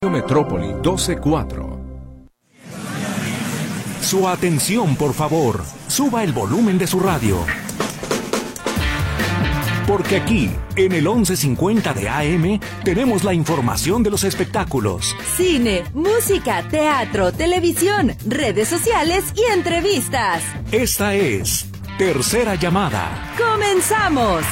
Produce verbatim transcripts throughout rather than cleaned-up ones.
Metrópoli doce cuatro. Su atención, por favor. Suba el volumen de su radio. Porque aquí, en el once cincuenta de A M, tenemos la información de los espectáculos. Cine, música, teatro, televisión, redes sociales y entrevistas. Esta es Tercera Llamada. ¡Comenzamos!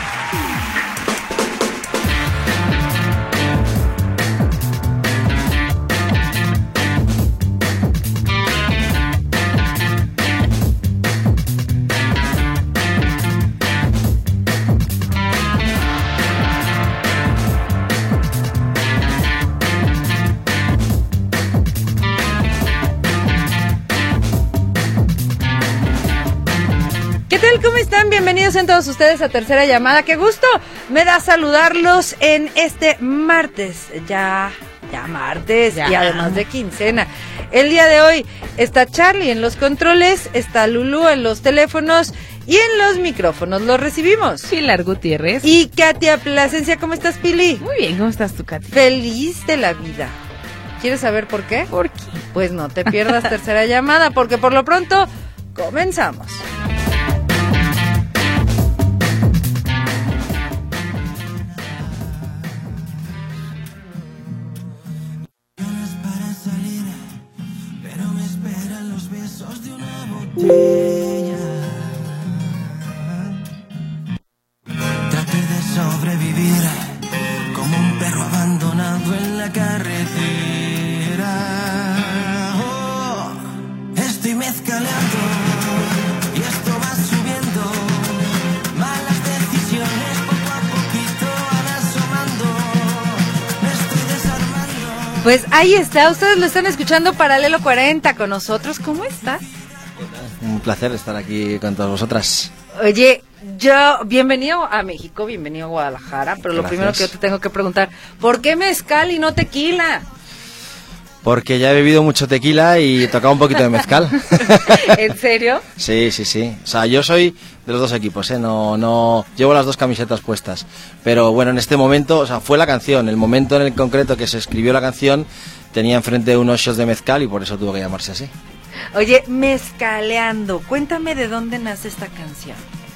¿Qué tal? ¿Cómo están? Bienvenidos en todos ustedes a Tercera Llamada. ¡Qué gusto me da saludarlos en este martes! Ya, ya martes ya. Y además de quincena. El día de hoy está Charlie en los controles, está Lulú en los teléfonos y en los micrófonos. Los recibimos Pilar Gutiérrez y Katia Plasencia. ¿Cómo estás, Pili? Muy bien, ¿cómo estás tú, Katia? Feliz de la vida. ¿Quieres saber por qué? ¿Por qué? Pues no te pierdas Tercera Llamada, porque por lo pronto comenzamos. Traté de sobrevivir como un perro abandonado en la carretera. Oh, estoy mezclando y esto va subiendo. Malas decisiones poco a poquito van asomando. Me estoy desarmando. Pues ahí está, ustedes lo están escuchando Paralelo cuarenta con nosotros. ¿Cómo estás? Un placer estar aquí con todas vosotras. Oye, yo, bienvenido a México, bienvenido a Guadalajara, pero Gracias. Lo primero que yo te tengo que preguntar, ¿por qué mezcal y no tequila? Porque ya he bebido mucho tequila y he tocado un poquito de mezcal. ¿En serio? Sí, sí, sí. O sea, yo soy de los dos equipos, ¿eh? No, no, llevo las dos camisetas puestas. Pero bueno, en este momento, o sea, fue la canción, el momento en el concreto que se escribió la canción, tenía enfrente unos shots de mezcal y por eso tuvo que llamarse así. Oye, mezcaleando, cuéntame de dónde nace esta canción.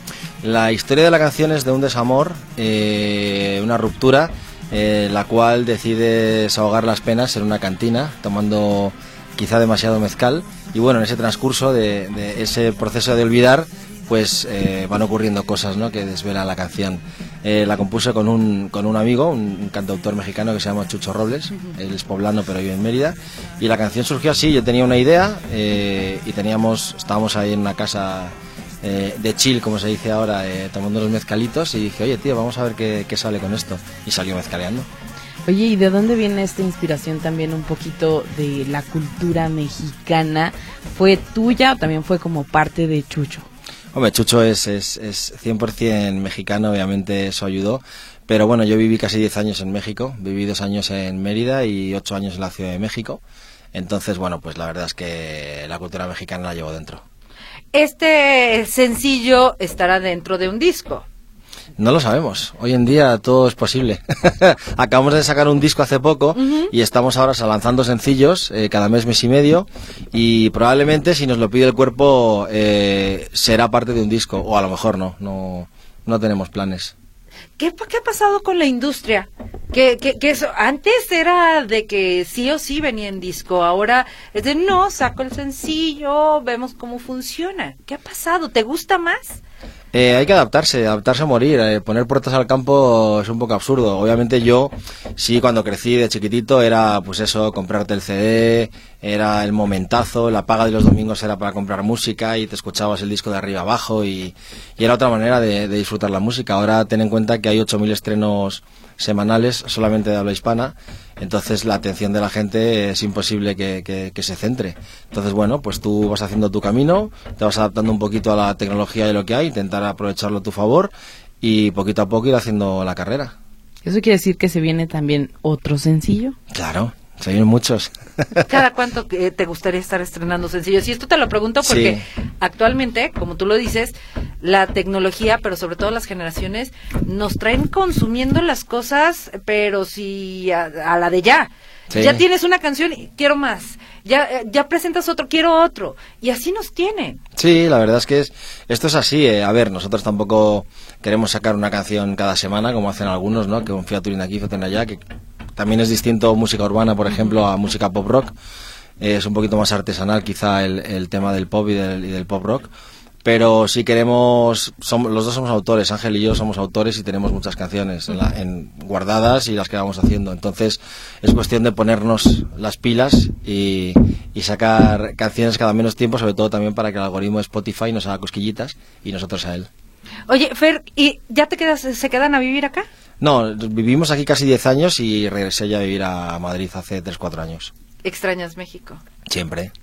La historia de la canción es de un desamor, eh, una ruptura, eh, la cual decide desahogar las penas en una cantina, tomando quizá demasiado mezcal. Y bueno, en ese transcurso de, de ese proceso de olvidar, pues eh, van ocurriendo cosas, ¿no?, que desvelan la canción. Eh, la compuse con un, con un amigo, un, un cantautor mexicano que se llama Chucho Robles. Uh-huh. Él es poblano pero vive en Mérida. Y la canción surgió así, yo tenía una idea eh, y teníamos, estábamos ahí en una casa eh, de chill, como se dice ahora, eh, tomando los mezcalitos, y dije, oye tío, vamos a ver qué, qué sale con esto. Y salió mezcaleando. Oye, ¿y de dónde viene esta inspiración también un poquito de la cultura mexicana? ¿Fue tuya o también fue como parte de Chucho? Hombre, Chucho es, es, es cien por ciento mexicano, obviamente eso ayudó, pero bueno, yo viví casi diez años en México, viví dos años en Mérida y ocho años en la Ciudad de México, entonces bueno, pues la verdad es que la cultura mexicana la llevo dentro. Este sencillo estará dentro de un disco. No lo sabemos, hoy en día todo es posible. Acabamos de sacar un disco hace poco, uh-huh, y estamos ahora lanzando sencillos eh, cada mes, mes y medio, y probablemente si nos lo pide el cuerpo eh, será parte de un disco, o a lo mejor no, no, no tenemos planes. ¿Qué, ¿Qué ha pasado con la industria? Que, que, que eso, antes era de que sí o sí venía en disco, ahora es de no, saco el sencillo, vemos cómo funciona. ¿Qué ha pasado? ¿Te gusta más? Eh, hay que adaptarse, adaptarse a morir, eh, poner puertas al campo es un poco absurdo. Obviamente yo, sí, cuando crecí de chiquitito era pues eso, comprarte el C D, era el momentazo, la paga de los domingos era para comprar música y te escuchabas el disco de arriba abajo y, y era otra manera de, de disfrutar la música. Ahora ten en cuenta que hay ocho mil estrenos semanales solamente de habla hispana, entonces la atención de la gente es imposible que, que, que se centre. Entonces bueno, pues tú vas haciendo tu camino, te vas adaptando un poquito a la tecnología y lo que hay, intentar aprovecharlo a tu favor y poquito a poco ir haciendo la carrera. ¿Eso quiere decir que se viene también otro sencillo? Claro, se vienen muchos. ¿Cada cuánto eh, te gustaría estar estrenando sencillos? Y esto te lo pregunto porque sí, actualmente, como tú lo dices, la tecnología, pero sobre todo las generaciones, nos traen consumiendo las cosas, pero sí a, a la de ya. Sí. Ya tienes una canción y quiero más. Ya, ya presentas otro, quiero otro. Y así nos tienen. Sí, la verdad es que es, esto es así. Eh. A ver, nosotros tampoco queremos sacar una canción cada semana, como hacen algunos, ¿no? Que un featuring aquí, featuring allá, que también es distinto música urbana, por ejemplo, a música pop rock. Eh, es un poquito más artesanal quizá el, el tema del pop y del, y del pop rock. Pero sí queremos, somos, los dos somos autores, Ángel y yo somos autores y tenemos muchas canciones en la, en, guardadas y las que vamos haciendo. Entonces es cuestión de ponernos las pilas y, y sacar canciones cada menos tiempo, sobre todo también para que el algoritmo de Spotify nos haga cosquillitas y nosotros a él. Oye, Fer, ¿y ya te quedas, se quedan a vivir acá? No, vivimos aquí casi diez años y regresé ya a vivir a Madrid hace tres cuatro años. ¿Extrañas México? Siempre.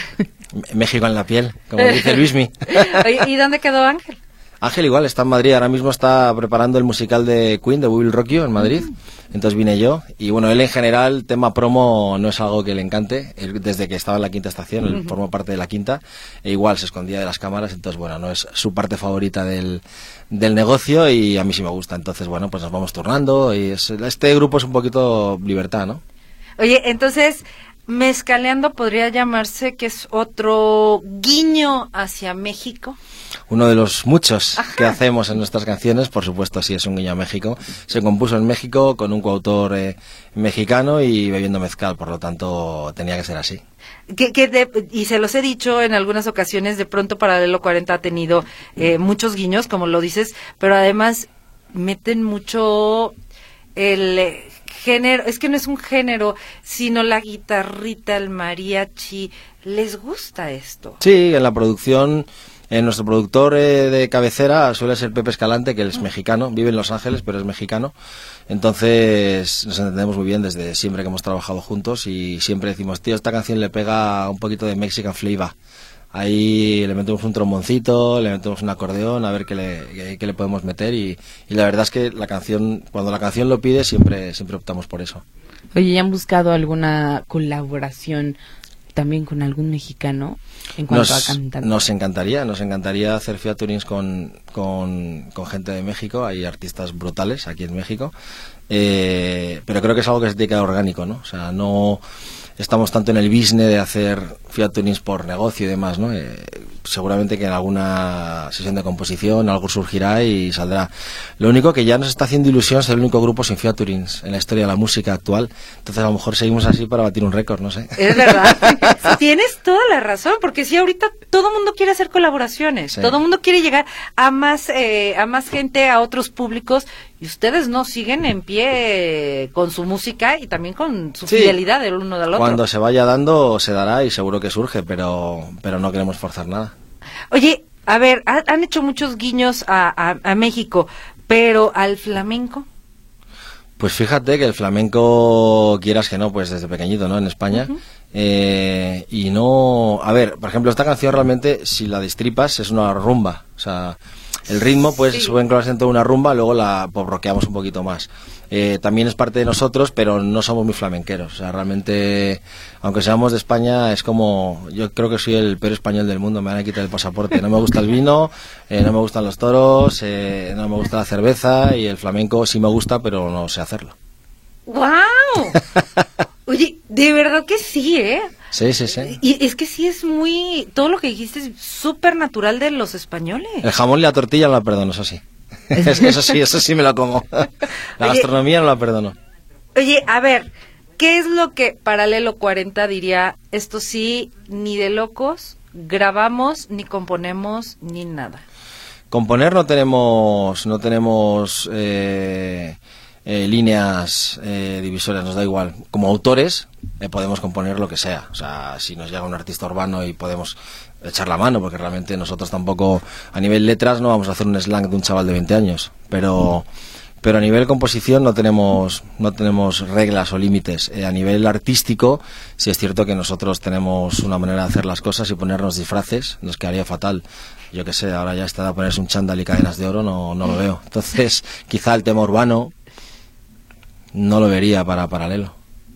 México en la piel, como dice Luismi. Oye, ¿y dónde quedó Ángel? Ángel igual, está en Madrid, ahora mismo está preparando el musical de Queen, de We Will Rock You, en Madrid. Uh-huh. Entonces vine yo, y bueno, él en general, tema promo no es algo que le encante. Él, desde que estaba en la quinta estación, él uh-huh. formó parte de la quinta, e igual se escondía de las cámaras, entonces bueno, no es su parte favorita del, del negocio, y a mí sí me gusta. Entonces bueno, pues nos vamos turnando, y es, este grupo es un poquito libertad, ¿no? Oye, entonces... Mezcaleando podría llamarse que es otro guiño hacia México. Uno de los muchos Ajá. que hacemos en nuestras canciones, por supuesto, sí es un guiño a México. Se compuso en México con un coautor eh, mexicano y bebiendo mezcal, por lo tanto tenía que ser así. Que, que de, y se los he dicho en algunas ocasiones, de pronto Paralelo cuarenta ha tenido eh, muchos guiños, como lo dices, pero además meten mucho el... Eh, género, es que no es un género, sino la guitarrita, el mariachi. ¿Les gusta esto? Sí, en la producción, en nuestro productor eh, de cabecera suele ser Pepe Escalante, que él es mexicano, vive en Los Ángeles, pero es mexicano. Entonces nos entendemos muy bien desde siempre que hemos trabajado juntos y siempre decimos, tío, esta canción le pega un poquito de Mexican flavor. Ahí le metemos un tromboncito, le metemos un acordeón, a ver qué le, qué, qué le podemos meter y, y la verdad es que la canción, cuando la canción lo pide, siempre siempre optamos por eso. Oye, ¿ya han buscado alguna colaboración también con algún mexicano en cuanto nos, a cantante? Nos encantaría, nos encantaría hacer featurings con, con, con gente de México, hay artistas brutales aquí en México, eh, pero creo que es algo que se tiene que dar orgánico, ¿no? O sea, no... Estamos tanto en el business de hacer featurings por negocio y demás, ¿no? Eh, seguramente que en alguna sesión de composición algo surgirá y saldrá. Lo único que ya nos está haciendo ilusión es el único grupo sin featurings en la historia de la música actual. Entonces a lo mejor seguimos así para batir un récord, no sé. Es verdad. Tienes toda la razón, porque sí, ahorita todo el mundo quiere hacer colaboraciones. Sí. Todo el mundo quiere llegar a más, eh, a más gente, a otros públicos. Y ustedes no siguen en pie con su música y también con su sí. fidelidad del uno del otro. Cuando se vaya dando, se dará y seguro que surge, pero, pero no queremos forzar nada. Oye, a ver, ha, han hecho muchos guiños a, a, a México, pero ¿al flamenco? Pues fíjate que el flamenco, quieras que no, pues desde pequeñito, ¿no? En España. Uh-huh. eh, y no... A ver, por ejemplo, esta canción realmente, si la destripas, es una rumba. O sea... El ritmo, pues, sí. suben con el acento de una rumba, luego la pop-rockeamos un poquito más. Eh, también es parte de nosotros, pero no somos muy flamenqueros. O sea, realmente, aunque seamos de España, es como... Yo creo que soy el peor español del mundo, me van a quitar el pasaporte. No me gusta el vino, eh, no me gustan los toros, eh, no me gusta la cerveza, y el flamenco sí me gusta, pero no sé hacerlo. ¡Guau! Oye, de verdad que sí, ¿eh? Sí, sí, sí. Y es que sí es muy... Todo lo que dijiste es súper natural de los españoles. El jamón y la tortilla no la perdono, eso sí. Eso sí, eso sí me lo como. La oye, gastronomía no la perdono. Oye, a ver, ¿qué es lo que Paralelo cuarenta diría? Esto sí, ni de locos, grabamos, ni componemos, ni nada. Componer no tenemos... No tenemos... Eh... Eh, líneas eh, divisorias, nos da igual. Como autores eh, podemos componer lo que sea. O sea, si nos llega un artista urbano y podemos echar la mano, porque realmente nosotros tampoco, a nivel letras, no vamos a hacer un slang de un chaval de veinte años. Pero pero a nivel composición no tenemos no tenemos reglas o límites. Eh, a nivel artístico, sí es cierto que nosotros tenemos una manera de hacer las cosas y ponernos disfraces, nos quedaría fatal. Yo que sé, ahora ya está de ponerse un chándal y cadenas de oro, no, no lo veo. Entonces, quizá el tema urbano no lo vería para Paralelo.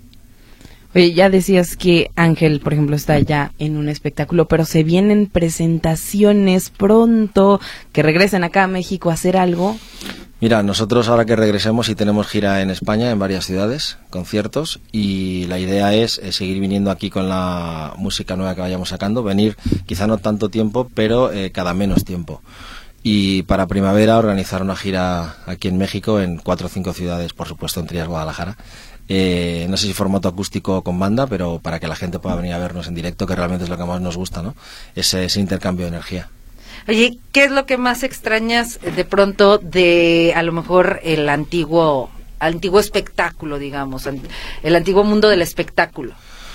Oye, ya decías que Ángel, por ejemplo, está ya en un espectáculo, pero se vienen presentaciones pronto, que regresen acá a México a hacer algo. Mira, nosotros ahora que regresemos sí tenemos gira en España, en varias ciudades, conciertos, y la idea es, es seguir viniendo aquí con la música nueva que vayamos sacando, venir quizá no tanto tiempo, pero eh, cada menos tiempo. Y para primavera organizar una gira aquí en México en cuatro o cinco ciudades, por supuesto entre ellas Guadalajara. Eh, no sé si formato acústico o con banda, pero para que la gente pueda venir a vernos en directo, que realmente es lo que más nos gusta, ¿no? Ese, ese intercambio de energía. Oye, ¿qué es lo que más extrañas de pronto de a lo mejor el antiguo antiguo espectáculo, digamos, el antiguo mundo del espectáculo?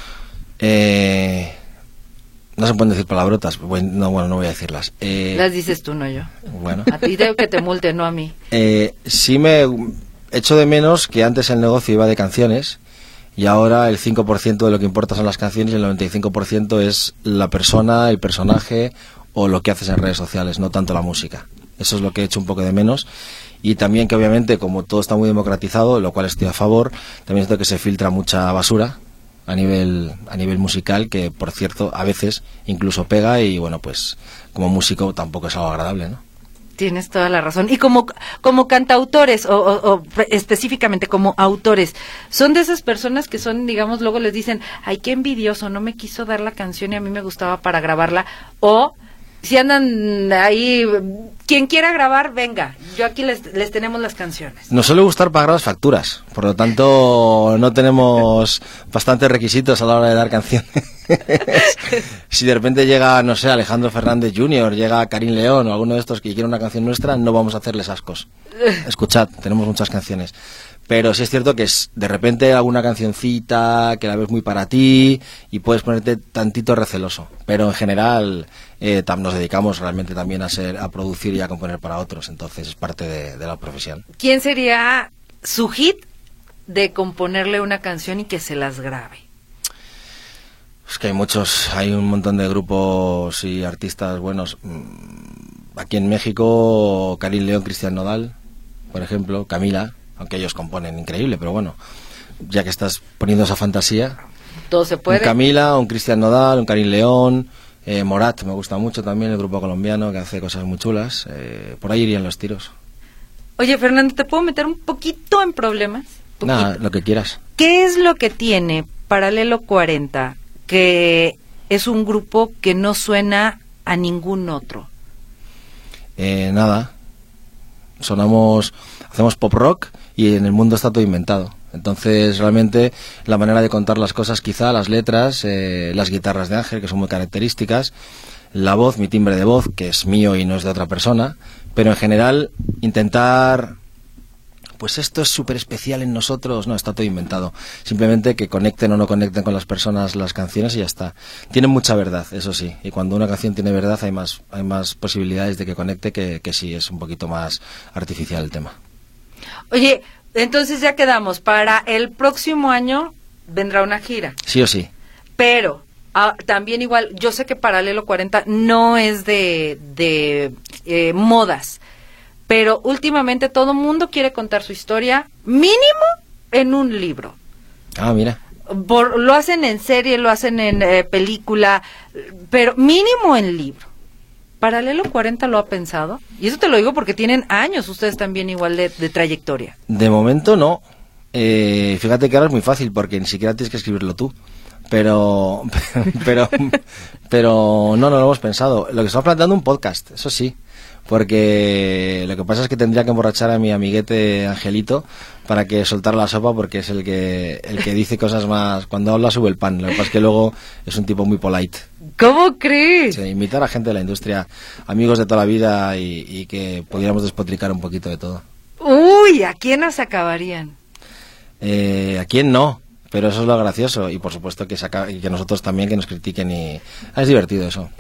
Eh, no se pueden decir palabrotas, bueno, no, bueno, no voy a decirlas. Eh, Las dices tú, no yo. Bueno. A ti tengo que te multe, no a mí. Eh, sí me echo de menos que antes el negocio iba de canciones y ahora el cinco por ciento de lo que importa son las canciones y el noventa y cinco por ciento es la persona, el personaje o lo que haces en redes sociales, no tanto la música. Eso es lo que he hecho un poco de menos. Y también que obviamente, como todo está muy democratizado, lo cual estoy a favor, también es que se filtra mucha basura a nivel a nivel musical, que por cierto a veces incluso pega y bueno, pues como músico tampoco es algo agradable, ¿no? Tienes toda la razón. Y como como cantautores o, o, o específicamente como autores, son de esas personas que son, digamos, luego les dicen, ay, qué envidioso, no me quiso dar la canción y a mí me gustaba para grabarla, o si andan ahí, quien quiera grabar, venga, yo aquí les, les tenemos las canciones. Nos suele gustar pagar las facturas, por lo tanto no tenemos bastantes requisitos a la hora de dar canciones. Si de repente llega, no sé, Alejandro Fernández junior, llega Karim León o alguno de estos que quiere una canción nuestra, no vamos a hacerles ascos. Escuchad, tenemos muchas canciones. Pero sí es cierto que es de repente alguna cancioncita que la ves muy para ti y puedes ponerte tantito receloso. Pero en general eh, tam, nos dedicamos realmente también a ser a producir y a componer para otros. Entonces es parte de, de la profesión. ¿Quién sería su hit de componerle una canción y que se las grabe? Es que hay muchos, hay un montón de grupos y artistas buenos. Aquí en México, Karim León, Cristian Nodal, por ejemplo, Camila. Aunque ellos componen increíble, pero bueno, ya que estás poniendo esa fantasía, todo se puede. Un Camila, un Cristian Nodal, un Karim León, eh, Morat, me gusta mucho también, el grupo colombiano que hace cosas muy chulas, eh, por ahí irían los tiros. Oye, Fernando, ¿te puedo meter un poquito en problemas? Nada, lo que quieras. ¿Qué es lo que tiene Paralelo cuarenta, que es un grupo que no suena a ningún otro? Eh, nada, sonamos, hacemos pop rock y en el mundo está todo inventado. Entonces realmente la manera de contar las cosas, quizá las letras, eh, las guitarras de Ángel, que son muy características, la voz, mi timbre de voz, que es mío y no es de otra persona, pero en general intentar, pues esto es súper especial en nosotros, no, está todo inventado. Simplemente que conecten o no conecten con las personas las canciones y ya está. Tienen mucha verdad, eso sí, y cuando una canción tiene verdad hay más, hay más posibilidades de que conecte que, que sí, es un poquito más artificial el tema. Oye, entonces ya quedamos, para el próximo año vendrá una gira. Sí o sí. Pero ah, también igual, yo sé que Paralelo cuarenta no es de, de eh, modas, pero últimamente todo mundo quiere contar su historia, mínimo en un libro. Ah, mira. Por, lo hacen en serie, lo hacen en eh, película, pero mínimo en libro. ¿Paralelo cuarenta lo ha pensado? Y eso te lo digo porque tienen años ustedes también igual de, de trayectoria. De momento no. Eh, fíjate que ahora es muy fácil porque ni siquiera tienes que escribirlo tú. Pero, pero, pero no, no lo hemos pensado. Lo que estamos planteando un podcast, eso sí. Porque lo que pasa es que tendría que emborrachar a mi amiguete Angelito para que soltara la sopa, porque es el que el que dice cosas más... Cuando habla sube el pan. Lo que pasa es que luego es un tipo muy polite. ¿Cómo crees? Sí, invitar a gente de la industria, amigos de toda la vida y, y que pudiéramos despotricar un poquito de todo. Uy, ¿a quién nos acabarían? Eh, ¿A quién no? Pero eso es lo gracioso. Y por supuesto que, saca, que nosotros también, que nos critiquen y... Ah, es divertido eso.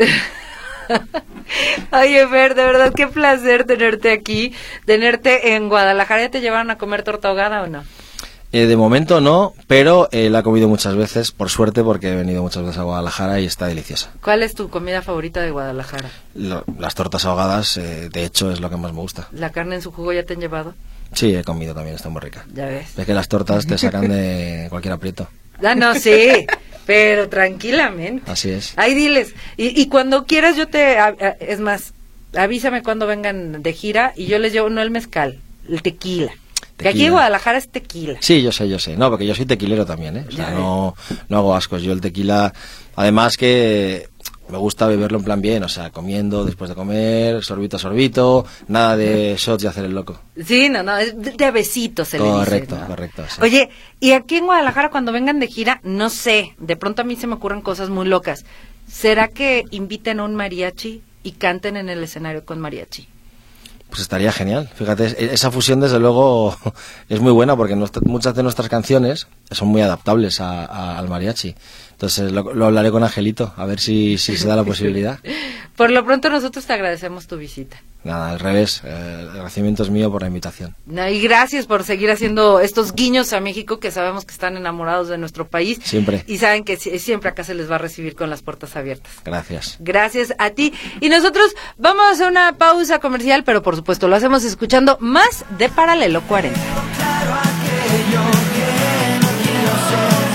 Oye, Fer, de verdad, qué placer tenerte aquí, tenerte en Guadalajara. ¿Ya te llevaron a comer torta ahogada o no? Eh, de momento no, pero eh, la he comido muchas veces, por suerte, porque he venido muchas veces a Guadalajara y está deliciosa. ¿Cuál es tu comida favorita de Guadalajara? Lo, las tortas ahogadas, eh, de hecho, es lo que más me gusta. ¿La carne en su jugo ya te han llevado? Sí, he comido también, está muy rica. Ya ves. Es que las tortas te sacan de cualquier aprieto. Ah, no, sí, pero tranquilamente. Así es. Ahí diles. Y, y cuando quieras yo te... A, a, es más, avísame cuando vengan de gira y yo les llevo, no el mezcal, el tequila. Tequila. Que aquí en Guadalajara es tequila. Sí, yo sé, yo sé. No, porque yo soy tequilero también, ¿eh? O sea, no, no hago ascos. Yo el tequila, además que me gusta beberlo en plan bien, o sea, comiendo, después de comer, sorbito a sorbito, nada de shots y hacer el loco. Sí, no, no, es de, de besitos se correcto, le dice, ¿no? Correcto, sí. Oye, y aquí en Guadalajara cuando vengan de gira, no sé, de pronto a mí se me ocurren cosas muy locas. ¿Será que inviten a un mariachi y canten en el escenario con mariachi? Pues estaría genial. Fíjate, esa fusión desde luego es muy buena porque nuestra, muchas de nuestras canciones son muy adaptables a, a, al mariachi. Entonces lo, lo hablaré con Angelito, a ver si, si se da la posibilidad. Por lo pronto nosotros te agradecemos tu visita. Nada, al revés, eh, el agradecimiento es mío por la invitación. No, y gracias por seguir haciendo estos guiños a México, que sabemos que están enamorados de nuestro país. Siempre. Y saben que siempre acá se les va a recibir con las puertas abiertas. Gracias. Gracias a ti. Y nosotros vamos a hacer una pausa comercial, pero por supuesto lo hacemos escuchando más de Paralelo cuarenta. Claro, aquello que no quiero ser.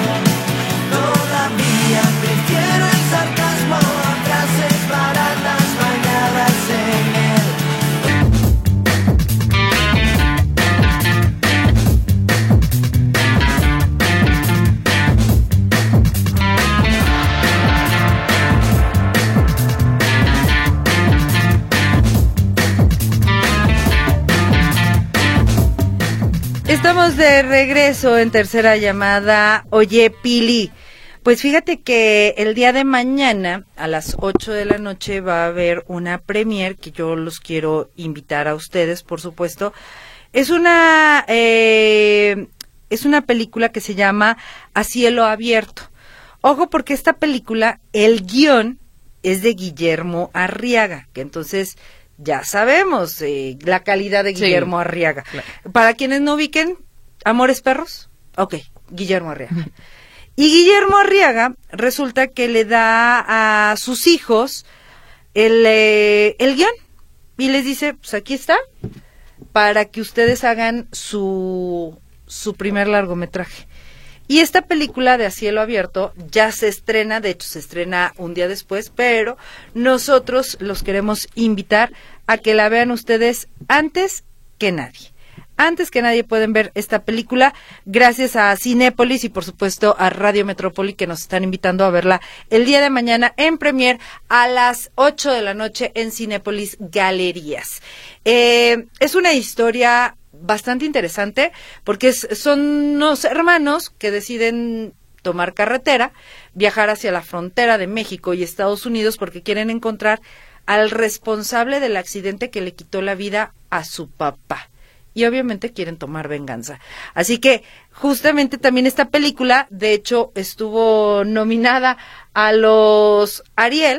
Todavía prefiero el sarcasmo a frases baratas bañadas en él. Estamos de regreso en tercera llamada. Oye, Pili, pues fíjate que el día de mañana a las ocho de la noche va a haber una premier que yo los quiero invitar a ustedes, por supuesto. Es una eh, es una película que se llama A Cielo Abierto. Ojo, porque esta película, el guión es de Guillermo Arriaga, que entonces ya sabemos eh, la calidad de Guillermo sí, Arriaga. Claro. Para quienes no ubiquen, Amores Perros, ok, Guillermo Arriaga. Y Guillermo Arriaga resulta que le da a sus hijos el, eh, el guión y les dice, pues aquí está, para que ustedes hagan su, su primer largometraje. Y esta película de A Cielo Abierto ya se estrena, de hecho se estrena un día después, pero nosotros los queremos invitar a que la vean ustedes antes que nadie. Antes que nadie pueden ver esta película, gracias a Cinépolis y por supuesto a Radio Metrópoli, que nos están invitando a verla el día de mañana en premier a las ocho de la noche en Cinépolis Galerías. Eh, es una historia bastante interesante porque es, son unos hermanos que deciden tomar carretera, viajar hacia la frontera de México y Estados Unidos porque quieren encontrar al responsable del accidente que le quitó la vida a su papá. Y obviamente quieren tomar venganza. Así que justamente también esta película, de hecho, estuvo nominada a los Ariel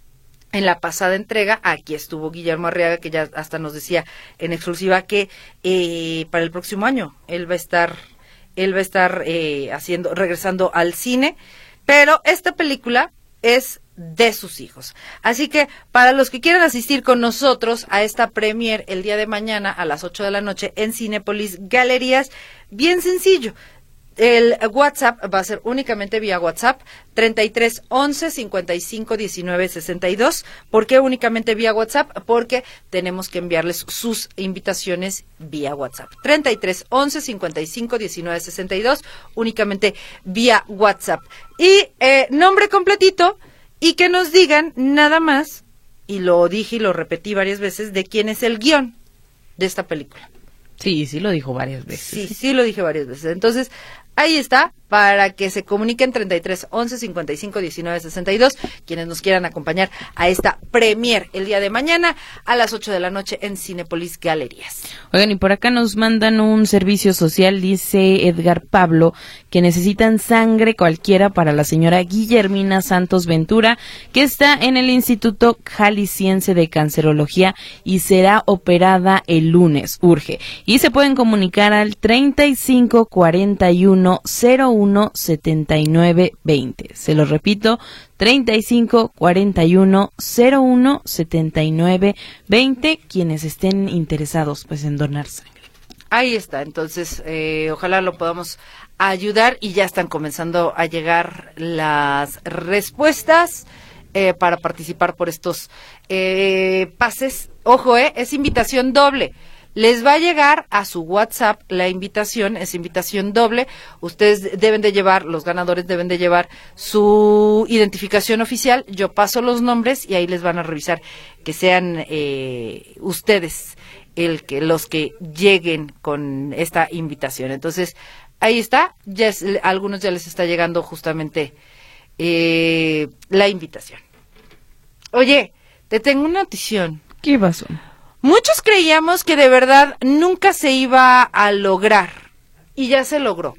en la pasada entrega. Aquí estuvo Guillermo Arriaga, que ya hasta nos decía en exclusiva que eh, para el próximo año él va a estar, él va a estar eh, haciendo, regresando al cine. Pero esta película es de sus hijos. Así que para los que quieran asistir con nosotros a esta premier el día de mañana a las ocho de la noche en Cinépolis Galerías, bien sencillo. El WhatsApp va a ser únicamente vía WhatsApp treinta y tres once cincuenta y cinco diecinueve sesenta y dos. ¿Por qué únicamente vía WhatsApp? Porque tenemos que enviarles sus invitaciones vía WhatsApp. treinta y tres once cincuenta y cinco diecinueve sesenta y dos, únicamente vía WhatsApp. Y eh, nombre completito y que nos digan nada más, y lo dije y lo repetí varias veces, de quién es el guión de esta película. Sí, sí lo dijo varias veces. Sí, sí lo dije varias veces. Entonces, ahí está, para que se comuniquen treinta y tres once cincuenta y cinco diecinueve sesenta y dos, quienes nos quieran acompañar a esta premier el día de mañana a las ocho de la noche en Cinépolis Galerías. Oigan, y por acá nos mandan un servicio social, dice Edgar Pablo, que necesitan sangre cualquiera para la señora Guillermina Santos Ventura, que está en el Instituto Jalisciense de Cancerología y será operada el lunes, urge. Y se pueden comunicar al treinta y cinco cuarenta y uno cero uno setenta y nueve veinte. Se lo repito, treinta y cinco cuarenta y uno cero uno setenta y nueve veinte, quienes estén interesados pues en donar sangre. Ahí está, entonces eh, ojalá lo podamos ayudar y ya están comenzando a llegar las respuestas eh, para participar por estos eh, pases. Ojo, eh, es invitación doble. les va a llegar a su WhatsApp la invitación, es invitación doble. Ustedes deben de llevar, los ganadores deben de llevar su identificación oficial. Yo paso los nombres y ahí les van a revisar que sean eh, ustedes el que los que lleguen con esta invitación. Entonces, ahí está, ya es, a algunos ya les está llegando justamente eh, la invitación. Oye, te tengo una notición. ¿Qué pasó? Muchos creíamos que de verdad nunca se iba a lograr y ya se logró.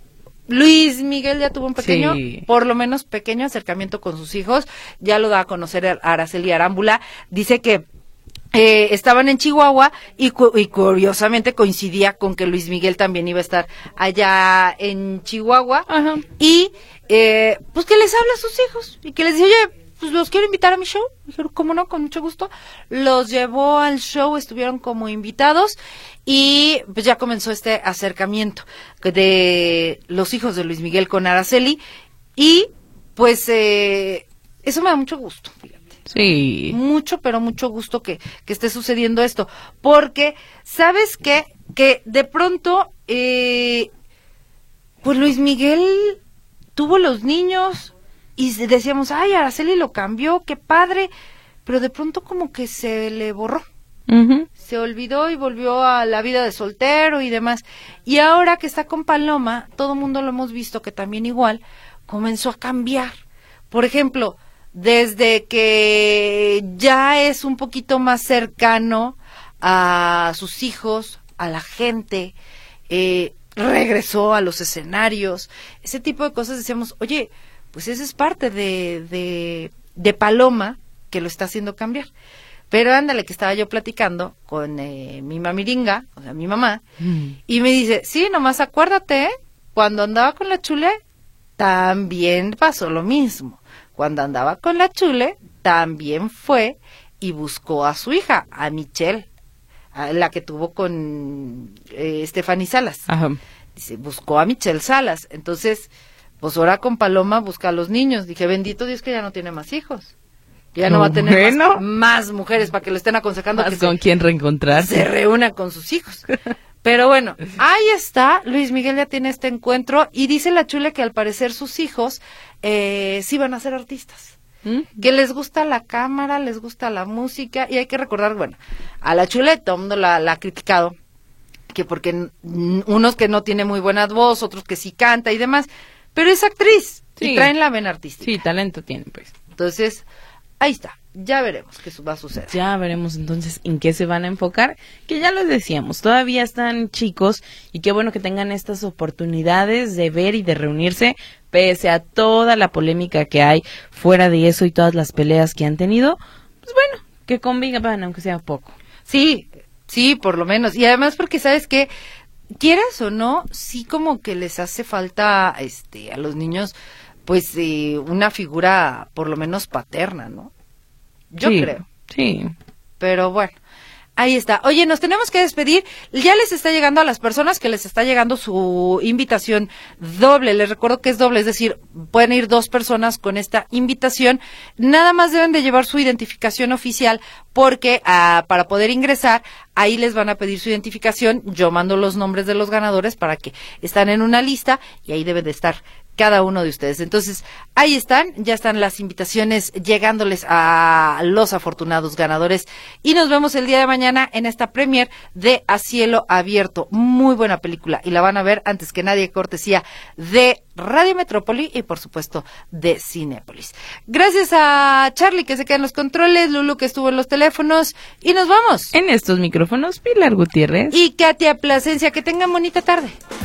Luis Miguel ya tuvo un pequeño, sí. por lo menos pequeño acercamiento con sus hijos, ya lo da a conocer a Araceli Arámbula, dice que Eh, estaban en Chihuahua y, cu- y curiosamente coincidía con que Luis Miguel también iba a estar allá en Chihuahua. Ajá. Y eh, pues que les habla a sus hijos y que les dice, oye, pues los quiero invitar a mi show. Dijeron, ¿cómo no? Con mucho gusto. Los llevó al show, estuvieron como invitados y pues ya comenzó este acercamiento de los hijos de Luis Miguel con Araceli y pues eh, eso me da mucho gusto, fíjate. Sí. Mucho, pero mucho gusto que, que esté sucediendo esto. Porque, ¿sabes qué? Que de pronto, eh, pues Luis Miguel tuvo los niños y decíamos, ay, Araceli lo cambió, qué padre. Pero de pronto como que se le borró. Uh-huh. Se olvidó y volvió a la vida de soltero y demás. Y ahora que está con Paloma, todo el mundo lo hemos visto que también igual comenzó a cambiar. Por ejemplo, desde que ya es un poquito más cercano a sus hijos, a la gente, eh, regresó a los escenarios, ese tipo de cosas, decíamos, oye, pues esa es parte de, de, de Paloma que lo está haciendo cambiar. Pero ándale, que estaba yo platicando con eh, mi mamiringa, o sea, mi mamá, mm. y me dice, sí, nomás acuérdate, ¿eh? Cuando andaba con la Chule, también pasó lo mismo. Cuando andaba con la Chule, también fue y buscó a su hija, a Michelle, a la que tuvo con eh, Stephanie Salas. Ajá. Dice, buscó a Michelle Salas. Entonces, pues ahora con Paloma busca a los niños. Dije, bendito Dios que ya no tiene más hijos. Ya no, no va a tener bueno. más, más mujeres para que lo estén aconsejando. Más que con se, quién reencontrarse. Se reúna con sus hijos. Pero bueno, ahí está, Luis Miguel ya tiene este encuentro y dice la Chule que al parecer sus hijos eh, sí van a ser artistas, ¿Mm? que les gusta la cámara, les gusta la música y hay que recordar, bueno, a la Chule todo el mundo la, la ha criticado, que porque n- unos que no tiene muy buena voz, otros que sí canta y demás, pero es actriz sí. y traen la vena artística. Sí, talento tiene pues. Entonces, ahí está. Ya veremos qué va a suceder. Ya veremos entonces en qué se van a enfocar, que ya les decíamos, todavía están chicos y qué bueno que tengan estas oportunidades de ver y de reunirse, pese a toda la polémica que hay fuera de eso y todas las peleas que han tenido, pues bueno, que convivan aunque sea poco. Sí, sí, por lo menos. Y además porque, ¿sabes qué? Quieras o no, sí como que les hace falta este a los niños, pues eh, una figura por lo menos paterna, ¿no? Yo sí, creo. Sí. Pero bueno, ahí está. Oye, nos tenemos que despedir. Ya les está llegando a las personas que les está llegando su invitación doble. Les recuerdo que es doble, es decir, pueden ir dos personas con esta invitación. Nada más deben de llevar su identificación oficial porque ah, para poder ingresar, ahí les van a pedir su identificación. Yo mando los nombres de los ganadores para que están en una lista y ahí deben de estar cada uno de ustedes. Entonces, ahí están, ya están las invitaciones llegándoles a los afortunados ganadores y nos vemos el día de mañana en esta premier de A Cielo Abierto. Muy buena película y la van a ver antes que nadie, cortesía de Radio Metrópoli y por supuesto de Cinépolis. Gracias a Charlie que se queda en los controles, Lulu que estuvo en los teléfonos y nos vamos. En estos micrófonos, Pilar Gutiérrez y Katia Plasencia. Que tengan bonita tarde.